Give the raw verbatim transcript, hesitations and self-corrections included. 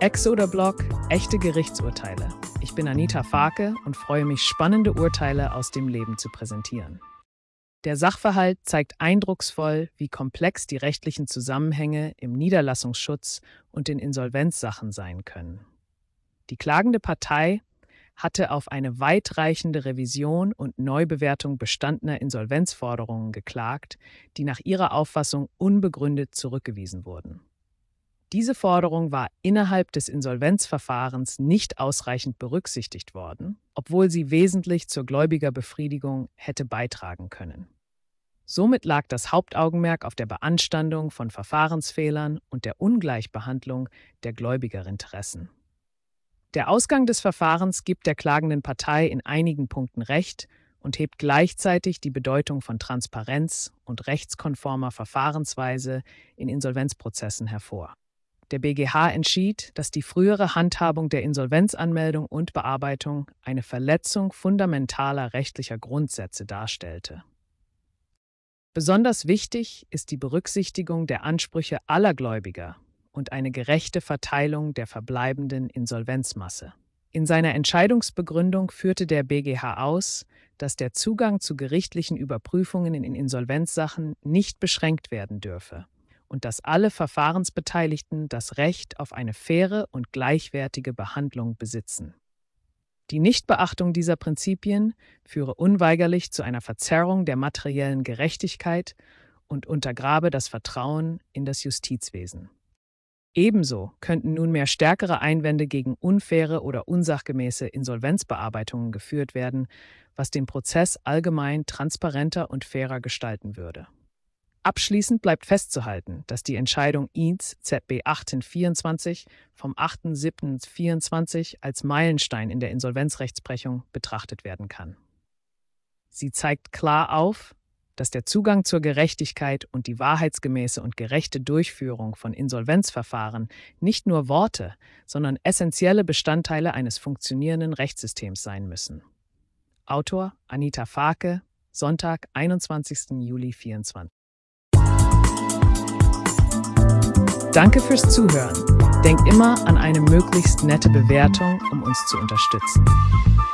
Exoder-Blog – Echte Gerichtsurteile. Ich bin Anita Farke und freue mich, spannende Urteile aus dem Leben zu präsentieren. Der Sachverhalt zeigt eindrucksvoll, wie komplex die rechtlichen Zusammenhänge im Niederlassungsschutz und in Insolvenzsachen sein können. Die klagende Partei hatte auf eine weitreichende Revision und Neubewertung bestandener Insolvenzforderungen geklagt, die nach ihrer Auffassung unbegründet zurückgewiesen wurden. Diese Forderung war innerhalb des Insolvenzverfahrens nicht ausreichend berücksichtigt worden, obwohl sie wesentlich zur Gläubigerbefriedigung hätte beitragen können. Somit lag das Hauptaugenmerk auf der Beanstandung von Verfahrensfehlern und der Ungleichbehandlung der Gläubigerinteressen. Der Ausgang des Verfahrens gibt der klagenden Partei in einigen Punkten Recht und hebt gleichzeitig die Bedeutung von Transparenz und rechtskonformer Verfahrensweise in Insolvenzprozessen hervor. Der B G H entschied, dass die frühere Handhabung der Insolvenzanmeldung und Bearbeitung eine Verletzung fundamentaler rechtlicher Grundsätze darstellte. Besonders wichtig ist die Berücksichtigung der Ansprüche aller Gläubiger und eine gerechte Verteilung der verbleibenden Insolvenzmasse. In seiner Entscheidungsbegründung führte der B G H aus, dass der Zugang zu gerichtlichen Überprüfungen in Insolvenzsachen nicht beschränkt werden dürfe und dass alle Verfahrensbeteiligten das Recht auf eine faire und gleichwertige Behandlung besitzen. Die Nichtbeachtung dieser Prinzipien führe unweigerlich zu einer Verzerrung der materiellen Gerechtigkeit und untergrabe das Vertrauen in das Justizwesen. Ebenso könnten nunmehr stärkere Einwände gegen unfaire oder unsachgemäße Insolvenzbearbeitungen geführt werden, was den Prozess allgemein transparenter und fairer gestalten würde. Abschließend bleibt festzuhalten, dass die Entscheidung I Z Z B achtzehnhundertvierundzwanzig vom achter siebter vierundzwanzig als Meilenstein in der Insolvenzrechtsprechung betrachtet werden kann. Sie zeigt klar auf, dass der Zugang zur Gerechtigkeit und die wahrheitsgemäße und gerechte Durchführung von Insolvenzverfahren nicht nur Worte, sondern essentielle Bestandteile eines funktionierenden Rechtssystems sein müssen. Autor Anita Farke, Sonntag, einundzwanzigster Juli vierundzwanzig. Danke fürs Zuhören. Denk immer an eine möglichst nette Bewertung, um uns zu unterstützen.